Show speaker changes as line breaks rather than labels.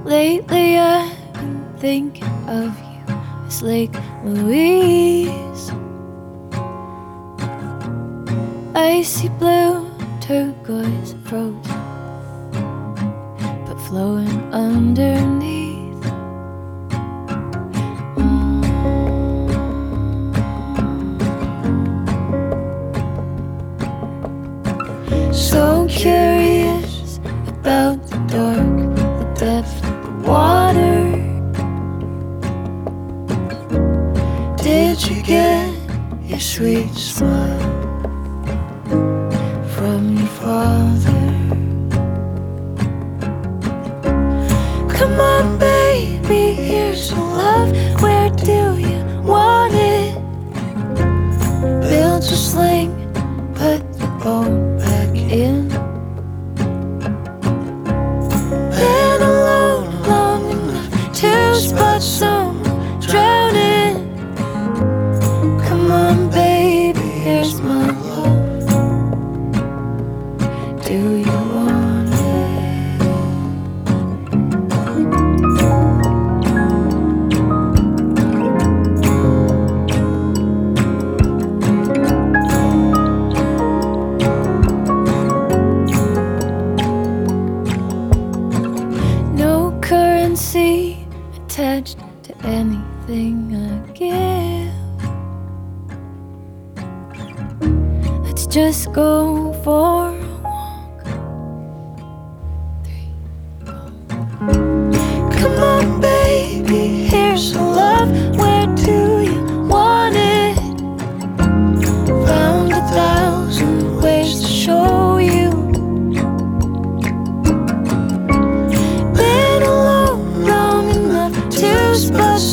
Lately I've been thinking of you. It's Lake Louise, icy blue, turquoise, frozen, but flowing underneath. So curious about the dark, the depth of the water. Did you get your sweet smile from your father? Come on, baby, here's some love. Where do you want it? Build your sling, put the boat back in. Been alone long enough to spot someone drowning. Come on, baby, here's my love. Do you want it? No currency attached to anything I give. Let's just go for a walk. 3, 4. Come on, baby, here's some love. Where do you want it? Found 1,000 ways to show you. Been alone long enough to spot